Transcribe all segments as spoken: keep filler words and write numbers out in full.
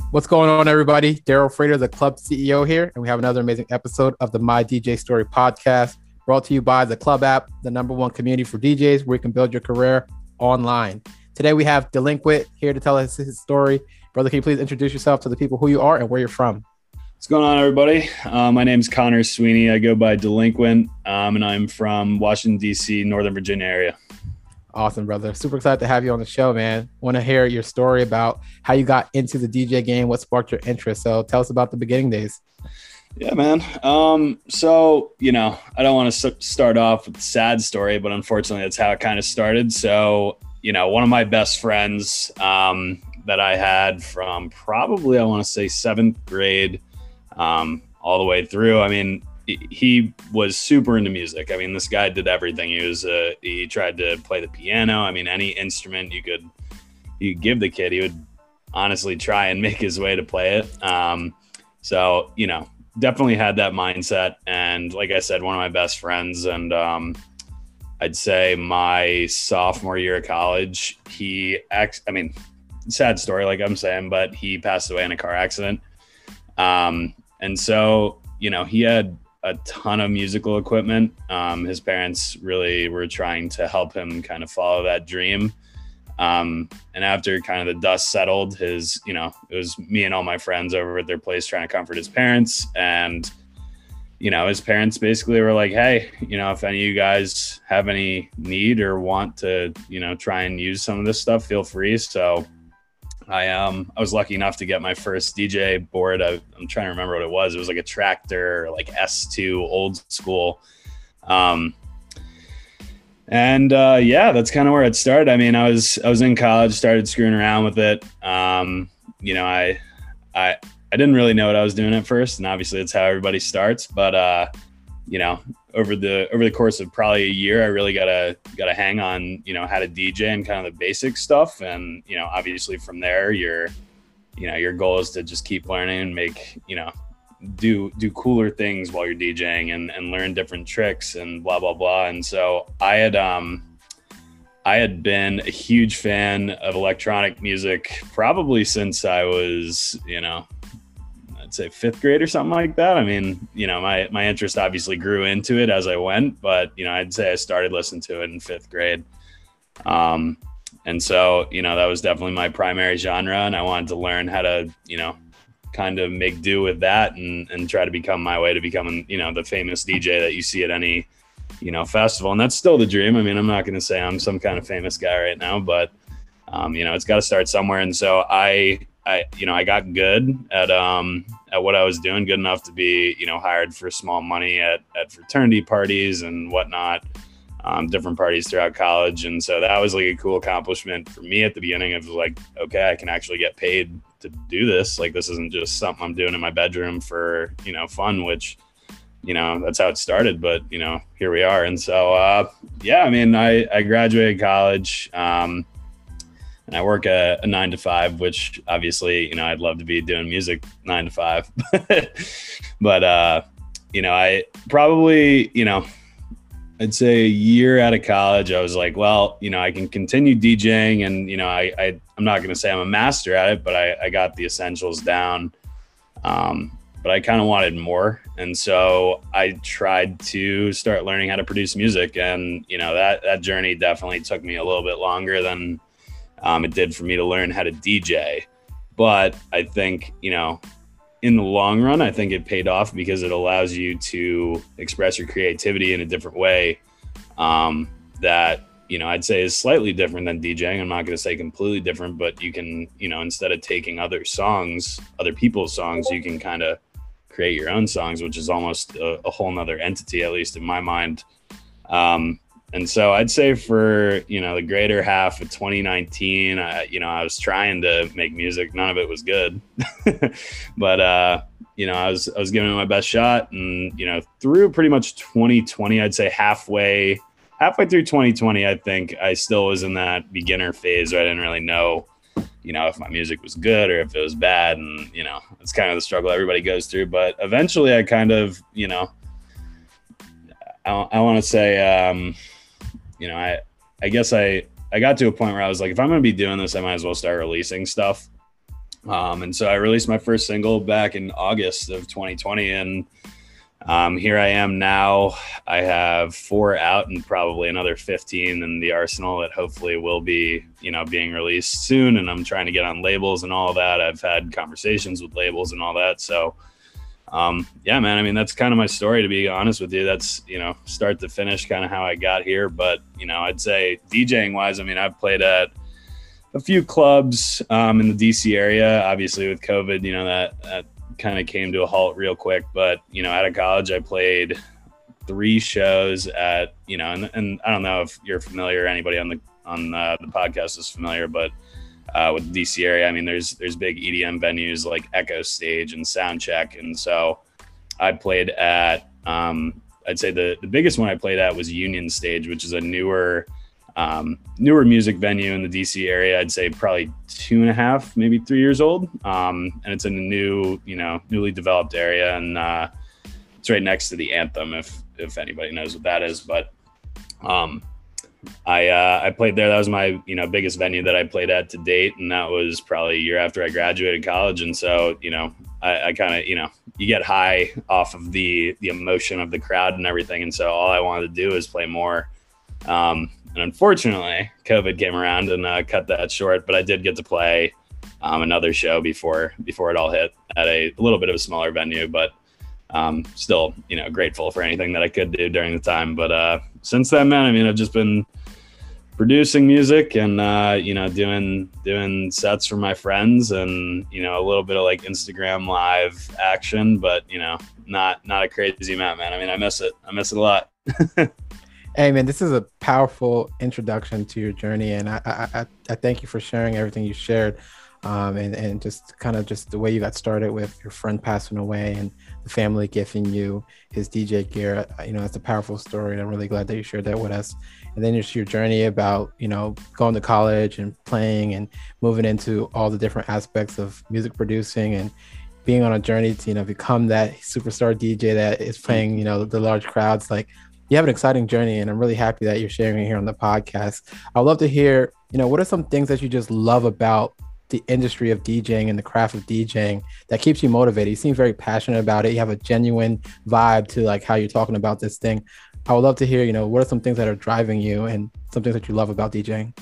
What's going on, everybody? Daryl Frater, the club C E O here, and we have another amazing episode of the My D J Story podcast, brought to you by the Club app, the number one community for D Js where you can build your career online. Today we have Delinquent here to tell us his story. Brother, can you please introduce yourself to the people who you are and where you're from? What's going on, everybody? Uh, my name is Connor Sweeney. I go by Delinquent, um, and I'm from Washington, D C, Northern Virginia area. Awesome, brother. Super excited to have you on the show, man. Want to hear your story about how you got into the D J game, what sparked your interest. So tell us about the beginning days. Yeah, man. Um, so, you know, I don't want to start off with a sad story, but unfortunately that's how it kind of started. So, you know, one of my best friends um, that I had from probably, I want to say seventh grade um, all the way through. I mean, he was super into music. I mean, this guy did everything. He was, uh, he tried to play the piano. I mean, any instrument you could, you could give the kid, he would honestly try and make his way to play it. Um, so, you know, definitely had that mindset. And like I said, one of my best friends, and um, I'd say my sophomore year of college, he, ex- I mean, sad story, like I'm saying, but he passed away in a car accident. Um, and so, you know, he had a ton of musical equipment. Um, his parents really were trying to help him kind of follow that dream. Um, and after kind of the dust settled, his, you know, it was me and all my friends over at their place trying to comfort his parents. And, you know, his parents basically were like, hey, you know, if any of you guys have any need or want to, you know, try and use some of this stuff, feel free. So I um I was lucky enough to get my first D J board. I, I'm trying to remember what it was. It was like a Tractor, like S two, old school. Um, and uh, yeah, that's kind of where it started. I mean, I was I was in college, started screwing around with it. Um, you know, I I I didn't really know what I was doing at first, and obviously that's how everybody starts. But uh, you know, over the over the course of probably a year, I really got to got to hang on, you know, how to D J and kind of the basic stuff. And, you know, obviously from there, your, you know, your goal is to just keep learning and make, you know, do, do cooler things while you're DJing and, and learn different tricks and blah, blah, blah. And so I had, um, I had been a huge fan of electronic music probably since I was, you know, I'd say fifth grade or something like that. I mean, you know, my, my interest obviously grew into it as I went, but, you know, I'd say I started listening to it in fifth grade. Um, and so, you know, that was definitely my primary genre, and I wanted to learn how to, you know, kind of make do with that and, and try to become my way to becoming, you know, the famous D J that you see at any, you know, festival. And that's still the dream. I mean, I'm not going to say I'm some kind of famous guy right now, but, um, you know, it's got to start somewhere. And so I, I, you know, I got good at, um, at what I was doing, good enough to be, you know, hired for small money at, at fraternity parties and whatnot, um, different parties throughout college. And so that was like a cool accomplishment for me at the beginning of like, okay, I can actually get paid to do this. Like, this isn't just something I'm doing in my bedroom for, you know, fun, which, you know, that's how it started, but, you know, here we are. And so, uh, yeah, I mean, I, I graduated college, um, and I work a, a nine to five, which obviously, you know, I'd love to be doing music nine to five, but, uh, you know, I probably, you know, I'd say a year out of college, I was like, well, you know, I can continue DJing, and, you know, I, I I'm not going to say I'm a master at it, but I, I got the essentials down. Um, but I kind of wanted more. And so I tried to start learning how to produce music. And, you know, that, that journey definitely took me a little bit longer than, Um, it did for me to learn how to D J. But I think, you know, in the long run, I think it paid off because it allows you to express your creativity in a different way um, that, you know, I'd say is slightly different than DJing. I'm not going to say completely different, but you can, you know, instead of taking other songs, other people's songs, you can kind of create your own songs, which is almost a, a whole nother entity, at least in my mind. Um, And so I'd say for, you know, the greater half of twenty nineteen, I, you know, I was trying to make music. None of it was good. But, uh, you know, I was I was giving it my best shot. And, you know, through pretty much twenty twenty, I'd say halfway, halfway through twenty twenty, I think I still was in that beginner phase where I didn't really know, you know, if my music was good or if it was bad. And, you know, it's kind of the struggle everybody goes through. But eventually I kind of, you know, I, I want to say, um, you know, I, I guess I, I got to a point where I was like, if I'm going to be doing this, I might as well start releasing stuff. Um, and so I released my first single back in August of twenty twenty, and um, here I am now. I have four out and probably another fifteen in the arsenal that hopefully will be, you know, being released soon. And I'm trying to get on labels and all that. I've had conversations with labels and all that. So, um, yeah, man, I mean, that's kind of my story, to be honest with you. That's, you know, start to finish kind of how I got here. But, you know, I'd say DJing wise, I mean, I've played at a few clubs um, in the D C area. Obviously with COVID, you know, that, that kind of came to a halt real quick. But, you know, out of college, I played three shows at, you know, and, and I don't know if you're familiar, anybody on the on uh, the podcast is familiar, but uh, with the D C area, I mean, there's there's big E D M venues like Echo Stage and Soundcheck. And so I played at, um, I'd say the, the biggest one I played at was Union Stage, which is a newer Um, newer music venue in the D C area. I'd say probably two and a half, maybe three years old. Um, and it's in a new, you know, newly developed area. And uh, it's right next to the Anthem, if, if anybody knows what that is. But um, I, uh, I played there. That was my, you know, biggest venue that I played at to date. And that was probably a year after I graduated college. And so, you know, I, I kind of, you know, you get high off of the, the emotion of the crowd and everything. And so all I wanted to do is play more. Um, And unfortunately, COVID came around and uh, cut that short. But I did get to play um, another show before before it all hit at a, a little bit of a smaller venue. But um, still, you know, grateful for anything that I could do during the time. But uh, since then, man, I mean, I've just been producing music and uh, you know, doing doing sets for my friends and, you know, a little bit of like Instagram live action. But, you know, not not a crazy amount, man. I mean, I miss it. I miss it a lot. Hey man, this is a powerful introduction to your journey, and I I, I thank you for sharing everything you shared, um, and and just kind of just the way you got started with your friend passing away and the family gifting you his D J gear. You know, that's a powerful story, and I'm really glad that you shared that with us. And then just your journey about, you know, going to college and playing and moving into all the different aspects of music producing and being on a journey to, you know, become that superstar D J that is playing, you know, the large crowds. Like, you have an exciting journey, and I'm really happy that you're sharing it here on the podcast. I'd love to hear, you know, what are some things that you just love about the industry of DJing and the craft of DJing that keeps you motivated? You seem very passionate about it. You have a genuine vibe to like how you're talking about this thing. I would love to hear, you know, what are some things that are driving you and some things that you love about DJing?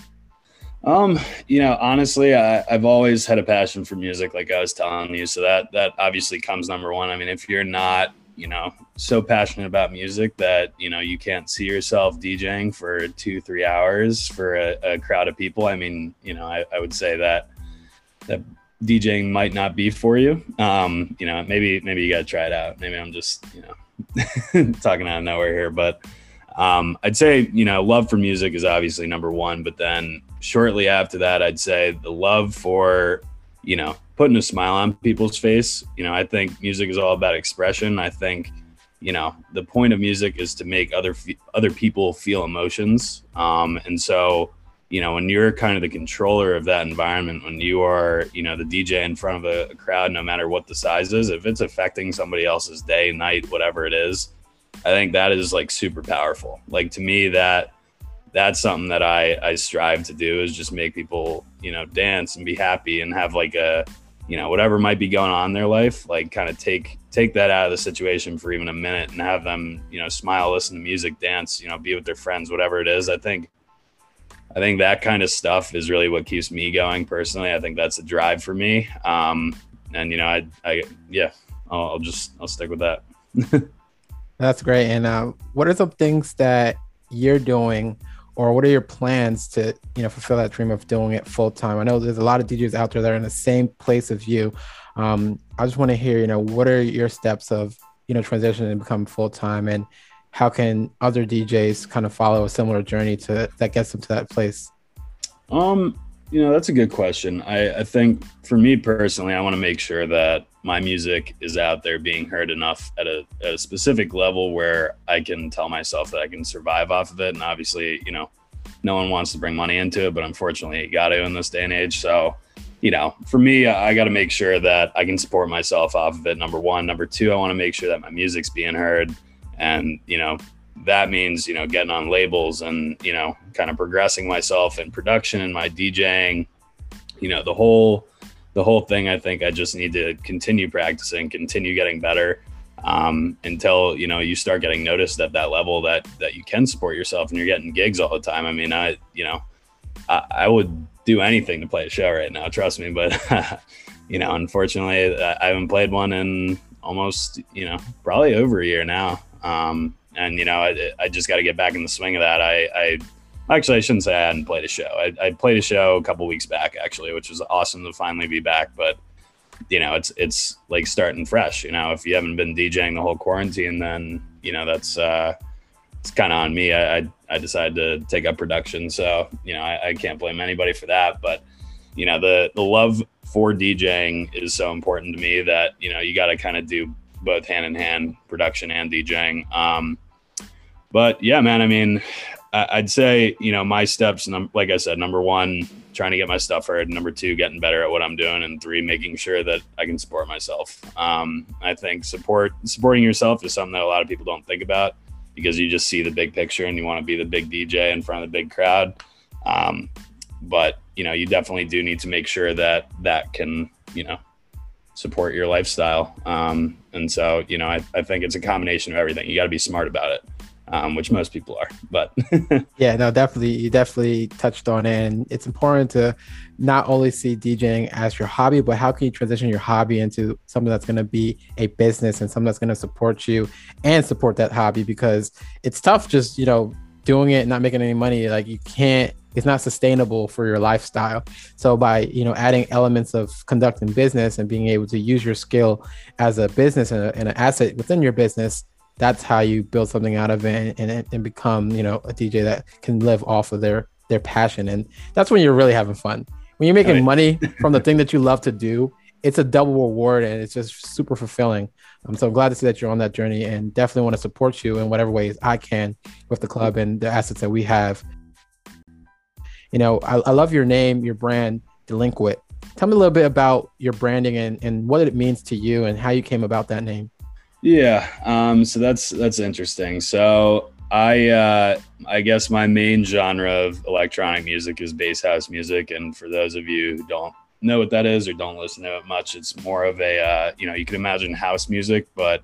Um, you know, honestly, I, I've always had a passion for music, like I was telling you. So that, that obviously comes number one. I mean, if you're not, you know, so passionate about music that, you know, you can't see yourself DJing for two, three hours for a, a crowd of people. I mean, you know, I, I would say that, that DJing might not be for you. Um, you know, maybe, maybe you got to try it out. Maybe I'm just, you know, talking out of nowhere here, but, um, I'd say, you know, love for music is obviously number one, but then shortly after that, I'd say the love for, you know, putting a smile on people's face. You know, I think music is all about expression. I think, you know, the point of music is to make other other people feel emotions. Um, and so, you know, when you're kind of the controller of that environment, when you are, you know, the D J in front of a, a crowd, no matter what the size is, if it's affecting somebody else's day, night, whatever it is, I think that is like super powerful. Like, to me, that that's something that I, I strive to do, is just make people, you know, dance and be happy and have like a, you know, whatever might be going on in their life, like kind of take, take that out of the situation for even a minute and have them, you know, smile, listen to music, dance, you know, be with their friends, whatever it is. I think, I think that kind of stuff is really what keeps me going personally. I think that's a drive for me. Um, and, you know, I, I, yeah, I'll, I'll just, I'll stick with that. That's great. And uh, what are some things that you're doing, or what are your plans to, you know, fulfill that dream of doing it full time? I know there's a lot of D Js out there that are in the same place as you. Um, I just want to hear, you know, what are your steps of, you know, transitioning and become full time, and how can other D Js kind of follow a similar journey to that gets them to that place? Um, you know, that's a good question. I, I think for me personally, I want to make sure that my music is out there being heard enough at a, at a specific level where I can tell myself that I can survive off of it. And obviously, you know, no one wants to bring money into it, but unfortunately you got to in this day and age. So, you know, for me, I got to make sure that I can support myself off of it. Number one. Number two, I want to make sure that my music's being heard. And, you know, that means, you know, getting on labels and, you know, kind of progressing myself in production and my DJing, you know, the whole, the whole thing, I think I just need to continue practicing, continue getting better, um, until, you know, you start getting noticed at that level that, that you can support yourself and you're getting gigs all the time. I mean, I, you know, I, I would do anything to play a show right now, trust me. But, you know, unfortunately I haven't played one in almost, you know, probably over a year now. Um, and, you know, I, I just got to get back in the swing of that. I, I, Actually, I shouldn't say I hadn't played a show. I, I played a show a couple weeks back, actually, which was awesome to finally be back. But, you know, it's it's like starting fresh. You know, if you haven't been DJing the whole quarantine, then, you know, that's uh, it's kind of on me. I, I I decided to take up production. So, you know, I, I can't blame anybody for that. But, you know, the, the love for DJing is so important to me that, you know, you got to kind of do both hand in hand, production and DJing. Um, but, yeah, man, I mean, I'd say, you know, my steps, num- like I said, number one, trying to get my stuff heard. Number two, getting better at what I'm doing. And three, making sure that I can support myself. Um, I think support supporting yourself is something that a lot of people don't think about because you just see the big picture and you want to be the big D J in front of the big crowd. Um, but, you know, you definitely do need to make sure that that can, you know, support your lifestyle. Um, and so, you know, I, I think it's a combination of everything. You got to be smart about it. Um, which most people are, but yeah, no, definitely. You definitely touched on it. And it's important to not only see DJing as your hobby, but how can you transition your hobby into something that's going to be a business and something that's going to support you and support that hobby, because it's tough just, you know, doing it and not making any money. Like you can't, it's not sustainable for your lifestyle. So by, you know, adding elements of conducting business and being able to use your skill as a business and, a, and an asset within your business, that's how you build something out of it and, and, and become, you know, a D J that can live off of their, their passion. And that's when you're really having fun. When you're making right. money from the thing that you love to do, it's a double reward and it's just super fulfilling. Um, so I'm glad to see that you're on that journey and definitely want to support you in whatever ways I can with the club and the assets that we have. You know, I, I love your name, your brand, Delinquent. Tell me a little bit about your branding and, and what it means to you and how you came about that name. Yeah. Um, so that's, that's interesting. So I, uh, I guess my main genre of electronic music is bass house music. And for those of you who don't know what that is or don't listen to it much, it's more of a, uh, you know, you can imagine house music, but,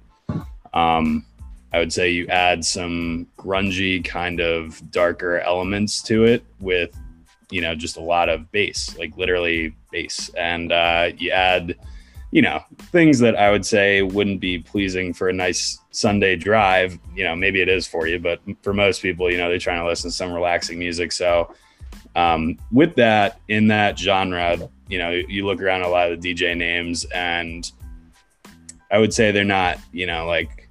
um, I would say you add some grungy kind of darker elements to it with, you know, just a lot of bass, like literally bass. And, uh, you add, you know, things that I would say wouldn't be pleasing for a nice Sunday drive. You know, maybe it is for you, but for most people, you know, they're trying to listen to some relaxing music. So um, with that, in that genre, you know, you look around a lot of the D J names and I would say they're not, you know, like,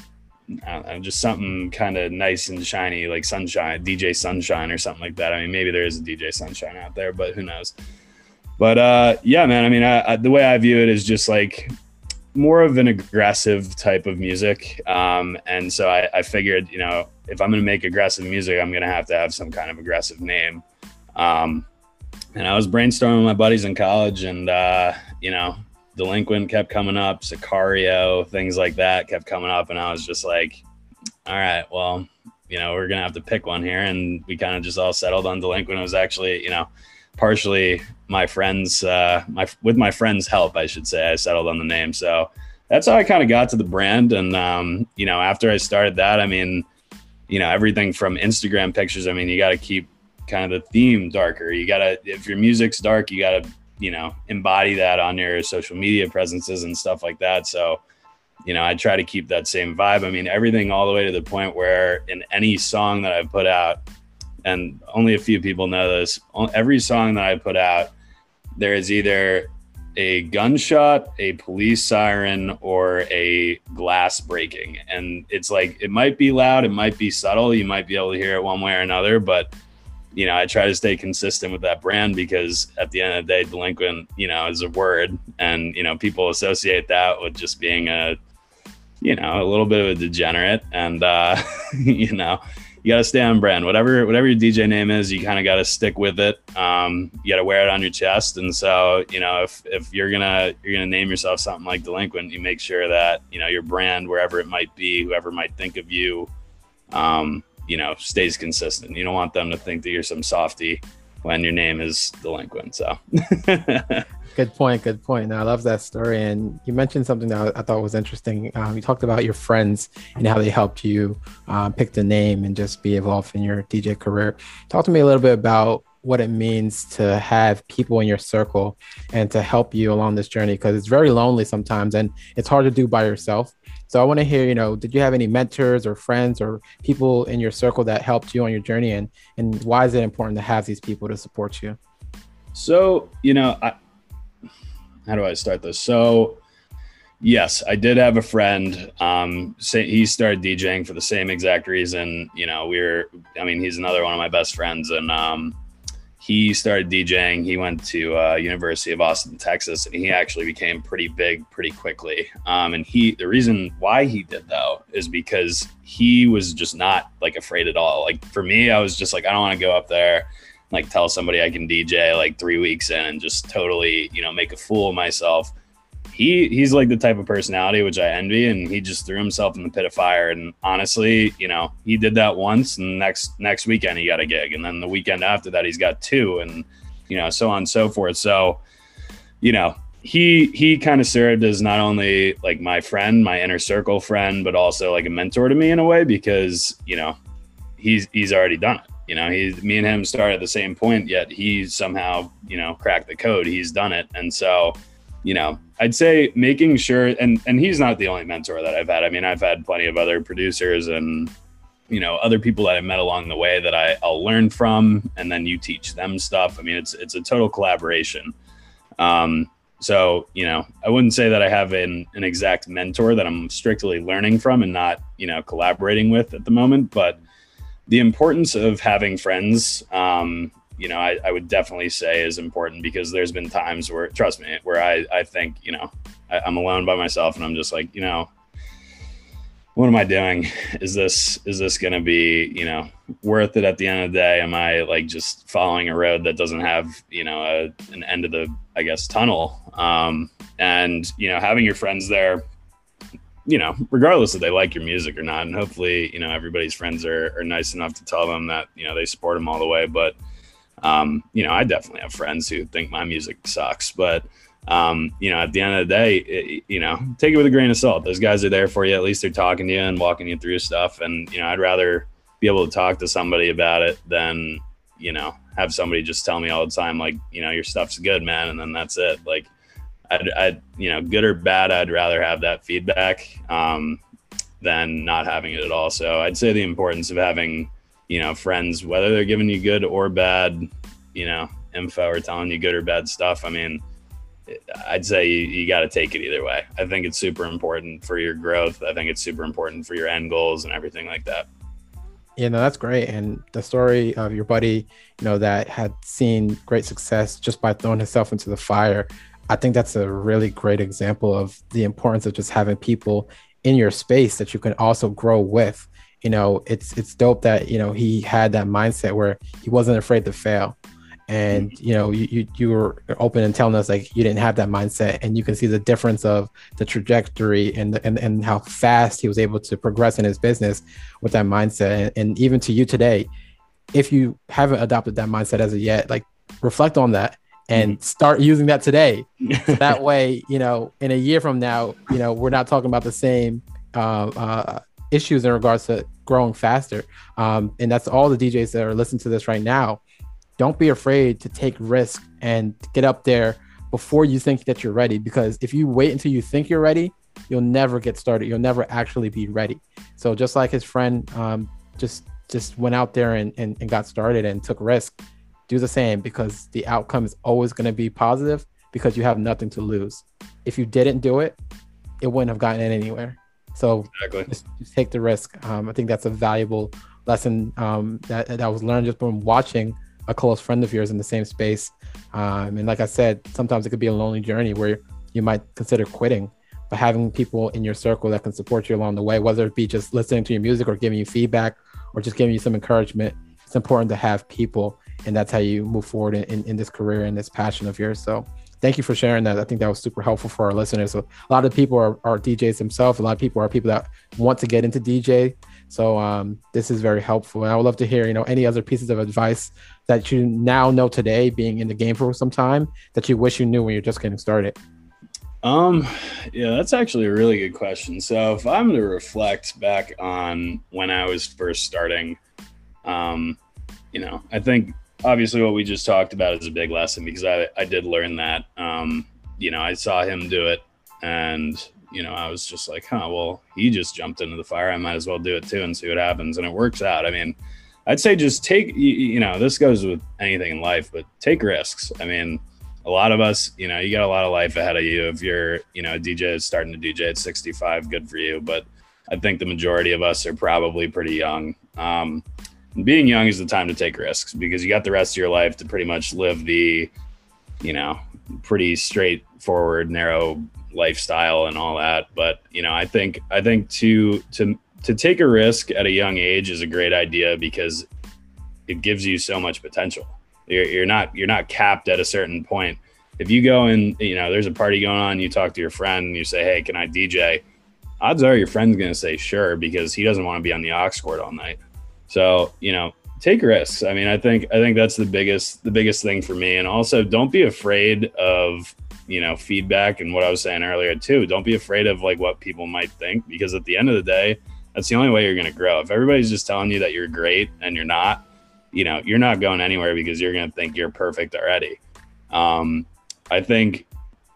I don't know, just something kind of nice and shiny, like Sunshine, D J Sunshine or something like that. I mean, maybe there is a D J Sunshine out there, but who knows? But uh, yeah, man, I mean, I, I, the way I view it is just like more of an aggressive type of music. Um, and so I, I figured, you know, if I'm going to make aggressive music, I'm going to have to have some kind of aggressive name. Um, and I was brainstorming with my buddies in college and, uh, you know, Delinquent kept coming up, Sicario, things like that kept coming up. And I was just like, all right, well, you know, we're going to have to pick one here. And we kind of just all settled on Delinquent. It was actually, you know, partially my friends, uh, my with my friends' help, I should say, I settled on the name. So that's how I kind of got to the brand. And, um, you know, after I started that, I mean, you know, everything from Instagram pictures, I mean, you got to keep kind of the theme darker. You got to, if your music's dark, you got to, you know, embody that on your social media presences and stuff like that. So, you know, I try to keep that same vibe. I mean, everything all the way to the point where in any song that I've put out, and only a few people know this, every song that I put out, there is either a gunshot, a police siren, or a glass breaking. And it's like, it might be loud, it might be subtle, you might be able to hear it one way or another, but you know, I try to stay consistent with that brand because at the end of the day, Delinquent, you know, is a word, and, you know, people associate that with just being a, you know, a little bit of a degenerate. And, uh, you know, you got to stay on brand, whatever, whatever your D J name is, you kind of got to stick with it. Um, you got to wear it on your chest. And so, you know, if, if you're going to, you're going to name yourself something like Delinquent, you make sure that, you know, your brand, wherever it might be, whoever might think of you, um, you know, stays consistent. You don't want them to think that you're some softy when your name is delinquent. So good point. Good point. Now, I love that story. And you mentioned something that I thought was interesting. Um, you talked about your friends and how they helped you um, pick the name and just be involved in your D J career. Talk to me a little bit about what it means to have people in your circle and to help you along this journey, because it's very lonely sometimes and it's hard to do by yourself. So I want to hear, you know, did you have any mentors or friends or people in your circle that helped you on your journey, and and why is it important to have these people to support you? So, you know, I, how do I start this? So yes, I did have a friend. Um, say he started DJing for the same exact reason. You know, we were, I mean, he's another one of my best friends, and um, he started DJing. He went to uh, University of Austin, Texas, and he actually became pretty big pretty quickly. Um, and he, the reason why he did though, is because he was just not like afraid at all. Like for me, I was just like, I don't want to go up there, like tell somebody I can D J like three weeks in and just totally, you know, make a fool of myself. He he's like the type of personality which I envy, and he just threw himself in the pit of fire. And honestly, you know, he did that once, and next next weekend he got a gig, and then the weekend after that he's got two, and you know, so on and so forth. So, you know, he he kind of served as not only like my friend, my inner circle friend, but also like a mentor to me in a way, because you know, he's he's already done it. You know, he me and him started at the same point, yet he somehow, you know, cracked the code. He's done it, and so, you know, I'd say making sure, and, and he's not the only mentor that I've had. I mean, I've had plenty of other producers and, you know, other people that I've met along the way that I, I'll learn from, and then you teach them stuff. I mean, it's, it's a total collaboration. Um, so, you know, I wouldn't say that I have an, an exact mentor that I'm strictly learning from and not, you know, collaborating with at the moment, but the importance of having friends, um, you know, I, I would definitely say is important, because there's been times where, trust me, where I, I think, you know, I, I'm alone by myself and I'm just like, you know, what am I doing? Is this, is this going to be, you know, worth it at the end of the day? Am I like just following a road that doesn't have, you know, a, an end of the, I guess, tunnel? Um, and, you know, having your friends there, you know, regardless if they like your music or not, and hopefully, you know, everybody's friends are, are nice enough to tell them that, you know, they support them all the way. But Um, you know, I definitely have friends who think my music sucks, but, um, you know, at the end of the day, it, you know, take it with a grain of salt. Those guys are there for you. At least they're talking to you and walking you through stuff. And, you know, I'd rather be able to talk to somebody about it than, you know, have somebody just tell me all the time, like, you know, your stuff's good, man. And then that's it. Like, I'd, I'd you know, good or bad, I'd rather have that feedback, um, than not having it at all. So I'd say the importance of having, you know, friends, whether they're giving you good or bad, you know, info or telling you good or bad stuff. I mean, I'd say you, you got to take it either way. I think it's super important for your growth. I think it's super important for your end goals and everything like that. Yeah, no, that's great. And the story of your buddy, you know, that had seen great success just by throwing himself into the fire, I think that's a really great example of the importance of just having people in your space that you can also grow with. You know, it's it's dope that, you know, he had that mindset where he wasn't afraid to fail. And, you know, you, you you were open and telling us like you didn't have that mindset, and you can see the difference of the trajectory and the, and, and how fast he was able to progress in his business with that mindset. And, and even to you today, if you haven't adopted that mindset as of yet, like reflect on that and start using that today. So that way, you know, in a year from now, you know, we're not talking about the same uh, uh, issues in regards to growing faster. Um, and that's all the D Js that are listening to this right now. Don't be afraid to take risk and get up there before you think that you're ready. Because if you wait until you think you're ready, you'll never get started. You'll never actually be ready. So just like his friend um, just just went out there and, and, and got started and took risk, do the same, because the outcome is always going to be positive because you have nothing to lose. If you didn't do it, it wouldn't have gotten anywhere. So exactly. just, just take the risk. Um, I think that's a valuable lesson um, that, that I was learned just from watching a close friend of yours in the same space. Um, and like I said, sometimes it could be a lonely journey where you might consider quitting, but having people in your circle that can support you along the way, whether it be just listening to your music or giving you feedback or just giving you some encouragement, it's important to have people. And that's how you move forward in, in this career and this passion of yours. So thank you for sharing that. I think that was super helpful for our listeners. So a lot of people are, are D Js themselves. A lot of people are people that want to get into D J So um, this is very helpful. And I would love to hear, you know, any other pieces of advice that you now know today, being in the game for some time, that you wish you knew when you're just getting started. Um, yeah, that's actually a really good question. So if I'm to reflect back on when I was first starting, um, you know, I think obviously what we just talked about is a big lesson, because I, I did learn that. Um, you know, I saw him do it, and, you know, I was just like, huh, well, he just jumped into the fire. I might as well do it too and see what happens. And it works out. I mean, I'd say just take, you, you know, this goes with anything in life, but take risks. I mean, a lot of us, you know, you got a lot of life ahead of you. If you're, you know, a D J is starting to D J at sixty-five, good for you. But I think the majority of us are probably pretty young. Um, being young is the time to take risks, because you got the rest of your life to pretty much live the, you know, pretty straightforward, narrow lifestyle and all that. But, you know, I think, I think to, to, to take a risk at a young age is a great idea, because it gives you so much potential. You're, you're not, you're not capped at a certain point. If you go and, you know, there's a party going on, you talk to your friend and you say, hey, can I D J? Odds are your friend's going to say sure, because he doesn't want to be on the aux cord all night. So, you know, take risks. I mean, I think, I think that's the biggest, the biggest thing for me. And also, don't be afraid of, you know, feedback. And what I was saying earlier too, don't be afraid of like what people might think, because at the end of the day, that's the only way you're going to grow. If everybody's just telling you that you're great and you're not, you know, you're not going anywhere, because you're going to think you're perfect already. Um, I think,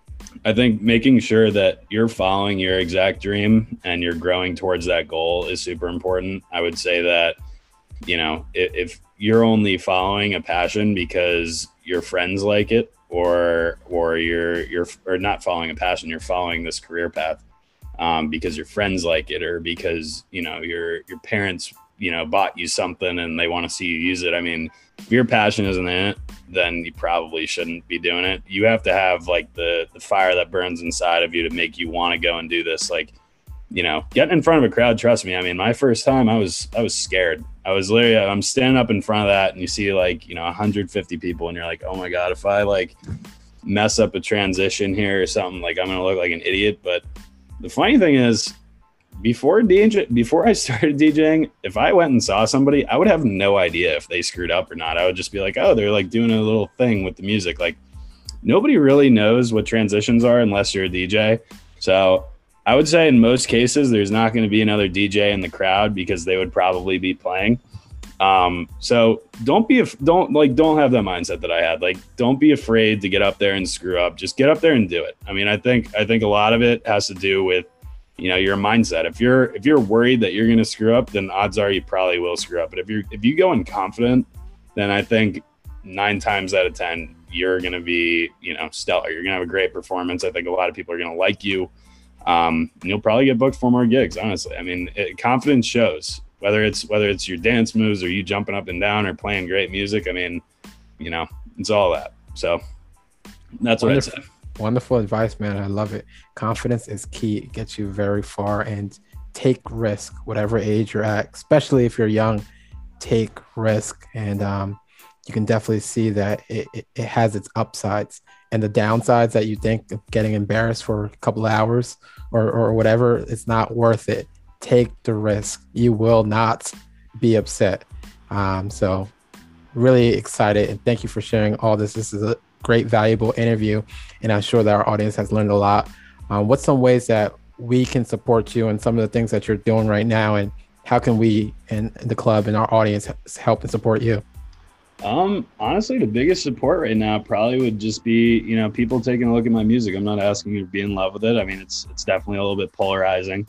I think making sure that you're following your exact dream and you're growing towards that goal is super important. I would say that, you know, if, if you're only following a passion because your friends like it, or, or you're, you're, or not following a passion, you're following this career path, um, because your friends like it, or because, you know, your, your parents, you know, bought you something and they want to see you use it. I mean, if your passion isn't in it, then you probably shouldn't be doing it. You have to have like the, the fire that burns inside of you to make you want to go and do this. Like, you know, getting in front of a crowd, trust me. I mean, my first time I was, I was scared. I was literally, I'm standing up in front of that and you see like, you know, one hundred fifty people and you're like, oh my God, if I like mess up a transition here or something, like I'm going to look like an idiot. But the funny thing is, Before D J, before I started DJing, if I went and saw somebody, I would have no idea if they screwed up or not. I would just be like, oh, they're like doing a little thing with the music. Like, nobody really knows what transitions are unless you're a D J. So I would say in most cases, there's not going to be another D J in the crowd, because they would probably be playing. Um, so don't be, don't like, don't have that mindset that I had. Like, don't be afraid to get up there and screw up. Just get up there and do it. I mean, I think, I think a lot of it has to do with, you know, your mindset. If you're, if you're worried that you're going to screw up, then odds are you probably will screw up. But if you're, if you go in confident, then I think nine times out of ten, you're going to be, you know, stellar. You're going to have a great performance. I think a lot of people are going to like you. Um, and you'll probably get booked for more gigs, honestly. I mean, it, confidence shows, whether it's, whether it's your dance moves or you jumping up and down or playing great music. I mean, you know, it's all that. So that's what Wonderful. I'd say. Wonderful advice, man. I love it. Confidence is key. It gets you very far, and take risk, whatever age you're at, especially if you're young, take risk. And um, you can definitely see that it, it, it has its upsides and the downsides that you think of getting embarrassed for a couple of hours or, or whatever. It's not worth it. Take the risk. You will not be upset. Um, so really excited. And thank you for sharing all this. This is a great, valuable interview, and I'm sure that our audience has learned a lot. Um, what's some ways that we can support you and some of the things that you're doing right now, and how can we and the club and our audience help and support you? Um, honestly, the biggest support right now probably would just be, you know, people taking a look at my music. I'm not asking you to be in love with it. I mean, it's, it's definitely a little bit polarizing.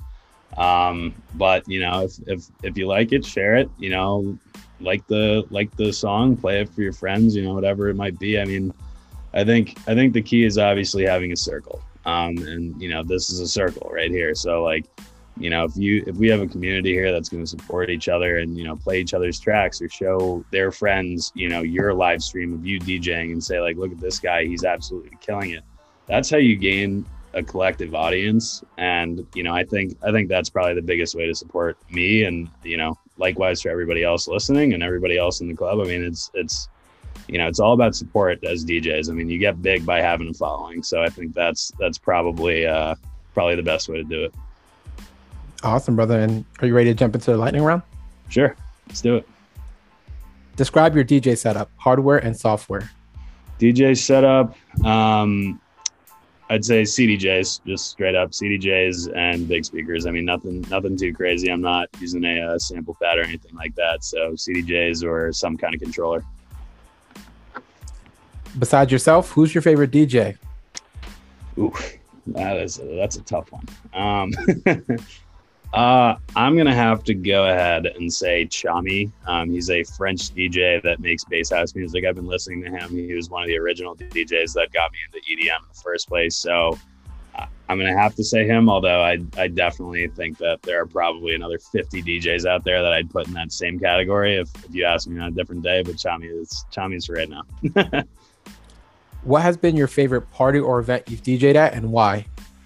Um, but you know, if, if, if you like it, share it, you know, like the, like the song, play it for your friends, you know, whatever it might be. I mean, I think, I think the key is obviously having a circle. Um, and you know, this is a circle right here. So like, you know, if you, if we have a community here that's going to support each other and, you know, play each other's tracks or show their friends, you know, your live stream of you DJing and say like, look at this guy, he's absolutely killing it. That's how you gain a collective audience. And, you know, I think, I think that's probably the biggest way to support me. And, you know, likewise for everybody else listening and everybody else in the club. I mean, it's, it's, you know, it's all about support as D Js. I mean, you get big by having a following. So I think that's, that's probably, uh, probably the best way to do it. Awesome, brother. And are you ready to jump into the lightning round? Sure, let's do it. Describe your D J setup, hardware and software. D J setup, um, I'd say C D Js, just straight up C D Js and big speakers. I mean, nothing, nothing too crazy. I'm not using a uh, sample pad or anything like that. So C D Js or some kind of controller. Besides yourself, who's your favorite D J? Ooh, that is a, that's a tough one. Um, uh, I'm gonna have to go ahead and say Chami. Um, he's a French D J that makes bass house music. I've been listening to him. He was one of the original D Js that got me into E D M in the first place. So uh, I'm gonna have to say him. Although I I definitely think that there are probably another fifty D Js out there that I'd put in that same category if, if you ask me on a different day. But Chami is Chami's for right now. What has been your favorite party or event you've D J'd at, and why?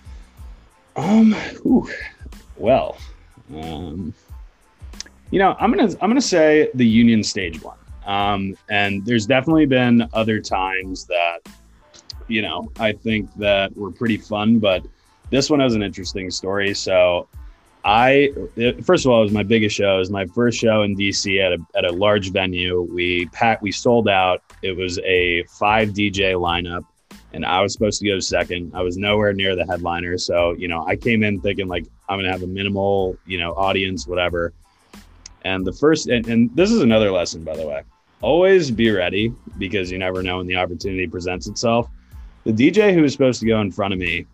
Um, whew, well, um, you know, I'm gonna I'm gonna say the Union Stage one. Um, and there's definitely been other times that, you know, I think that were pretty fun, but this one has an interesting story. So I, it, first of all, it was my biggest show. It was my first show in D C at a at a large venue. We packed, we sold out. It was a five D J lineup, and I was supposed to go second. I was nowhere near the headliner, so you know, I came in thinking like I'm gonna have a minimal, you know, audience, whatever. And the first, and, and this is another lesson, by the way. Always be ready, because you never know when the opportunity presents itself. The D J who was supposed to go in front of me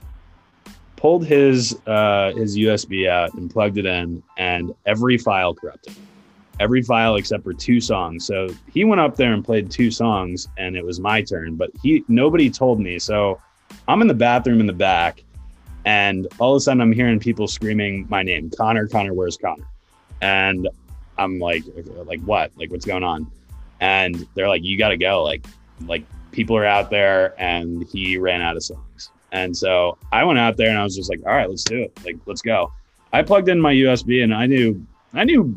pulled his uh, his U S B out and plugged it in, and every file corrupted. Every file except for two songs. So he went up there and played two songs, and it was my turn, but he nobody told me. So I'm in the bathroom in the back, and all of a sudden I'm hearing people screaming my name, Connor, Connor, where's Connor? And I'm like, like what? Like, what's going on? And they're like, you got to go. Like, like people are out there, and he ran out of songs. And so I went out there and I was just like, all right, let's do it. Like, let's go. I plugged in my U S B, and I knew, I knew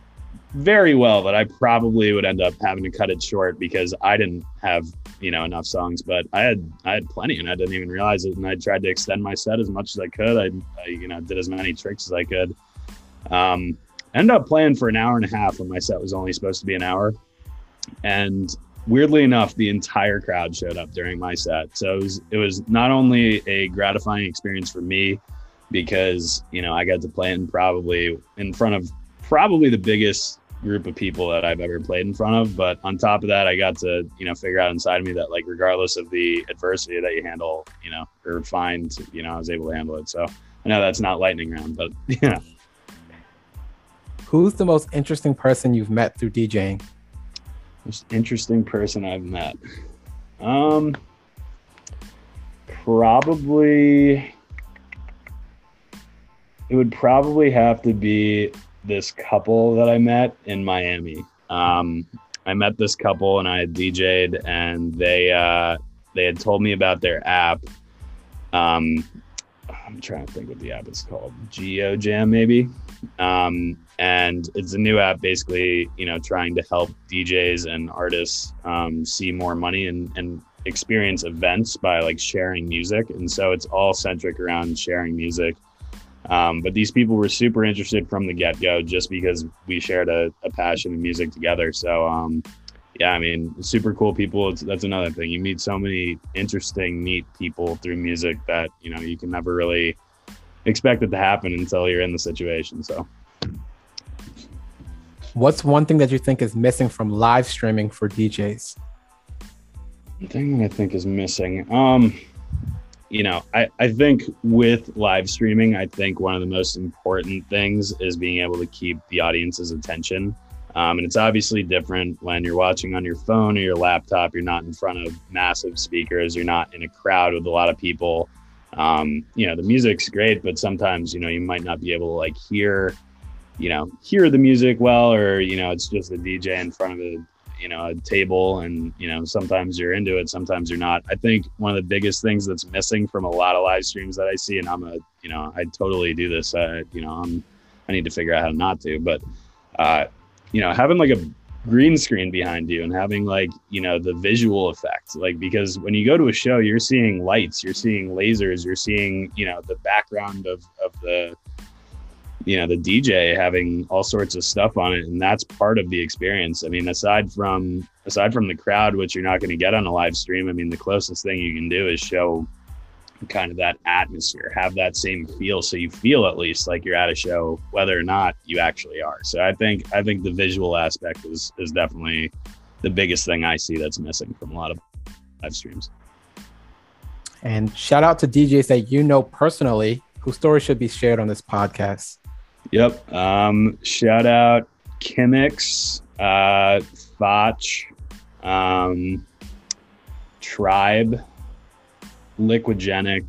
very well that I probably would end up having to cut it short because I didn't have, you know, enough songs, but I had, I had plenty, and I didn't even realize it. And I tried to extend my set as much as I could. I, I you know, did as many tricks as I could. Um, ended up playing for an hour and a half when my set was only supposed to be an hour. And weirdly enough, the entire crowd showed up during my set. So it was, it was not only a gratifying experience for me, because, you know, I got to play in probably in front of probably the biggest group of people that I've ever played in front of. But on top of that, I got to, you know, figure out inside of me that, like, regardless of the adversity that you handle, you know, or find, you know, I was able to handle it. So I know that's not lightning round, but you know. Who's the most interesting person you've met through DJing? Most interesting person I've met. Um, probably, it would probably have to be this couple that I met in Miami. Um, I met this couple, and I had D J'd, and they uh, they had told me about their app. Um, I'm trying to think what the app is called. GeoJam, maybe. Um, and it's a new app, basically, you know, trying to help D Js and artists um, see more money and, and experience events by, like, sharing music. And so it's all centric around sharing music. Um, but these people were super interested from the get-go, just because we shared a, a passion in music together. So, um, yeah, I mean, super cool people. It's, that's another thing. You meet so many interesting, neat people through music that, you know, you can never really expect it to happen until you're in the situation. So what's one thing that you think is missing from live streaming for D Js? One thing that I think is missing, um, you know, I, I think with live streaming, I think one of the most important things is being able to keep the audience's attention. Um, and it's obviously different when you're watching on your phone or your laptop. You're not in front of massive speakers. You're not in a crowd with a lot of people. Um, you know, the music's great, but sometimes, you know, you might not be able to, like, hear, you know, hear the music well, or, you know, it's just a D J in front of a, you know, a table, and, you know, sometimes you're into it, sometimes you're not. I think one of the biggest things that's missing from a lot of live streams that I see, and I'm a, you know, I totally do this, uh, you know, I'm, I need to figure out how not to, but, uh, you know, having like a green screen behind you and having, like, you know, the visual effect, like, because when you go to a show, you're seeing lights, you're seeing lasers, you're seeing, you know, the background of, of the, you know, the D J having all sorts of stuff on it. And that's part of the experience. I mean, aside from, aside from the crowd, which you're not going to get on a live stream, I mean, the closest thing you can do is show kind of that atmosphere, have that same feel. So you feel at least like you're at a show, whether or not you actually are. So I think, I think the visual aspect is, is definitely the biggest thing I see that's missing from a lot of live streams. And shout out to D Js that you know personally whose story should be shared on this podcast. Yep. Um, shout out Kimmix, uh, Foch, um, Tribe, Liquigenic,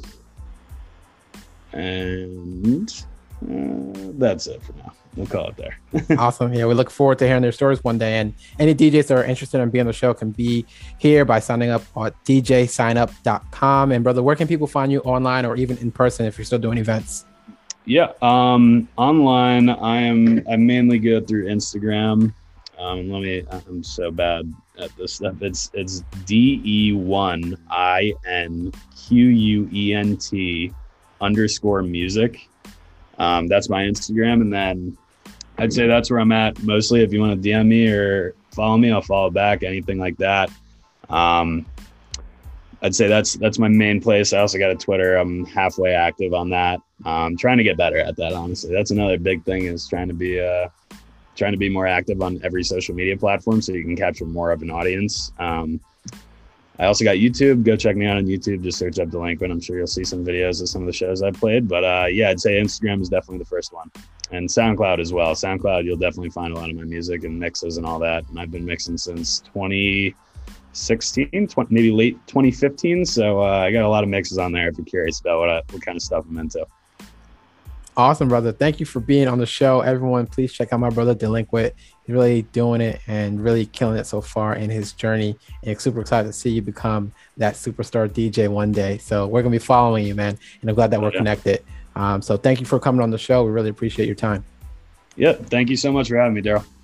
and uh, that's it for now. We'll call it there. Awesome. Yeah, we look forward to hearing their stories one day. And any D Js that are interested in being on the show can be here by signing up at d j sign up dot com. And brother, where can people find you online or even in person if you're still doing events? Yeah, um, online, I am I mainly go through Instagram. Um, let me, I'm so bad at this stuff. It's it's D E one I N Q U E N T underscore music. Um, that's my Instagram. And then I'd say that's where I'm at mostly. If you want to D M me or follow me, I'll follow back, anything like that. Um, I'd say that's that's my main place. I also got a Twitter. I'm halfway active on that. Um, trying to get better at that, honestly. That's another big thing, is trying to be uh, trying to be more active on every social media platform so you can capture more of an audience. Um, I also got YouTube. Go check me out on YouTube. Just search up Delinquent. I'm sure you'll see some videos of some of the shows I played. But uh, yeah, I'd say Instagram is definitely the first one. And SoundCloud as well. SoundCloud, you'll definitely find a lot of my music and mixes and all that. And I've been mixing since twenty sixteen, twenty, maybe late twenty fifteen. So uh, I got a lot of mixes on there if you're curious about what, I, what kind of stuff I'm into. Awesome, brother. Thank you for being on the show. Everyone, please check out my brother Delinquent. He's really doing it and really killing it so far in his journey. And super excited to see you become that superstar D J one day. So we're going to be following you, man. And I'm glad that we're yeah. connected. Um, so thank you for coming on the show. We really appreciate your time. Yeah. Thank you so much for having me, Daryl.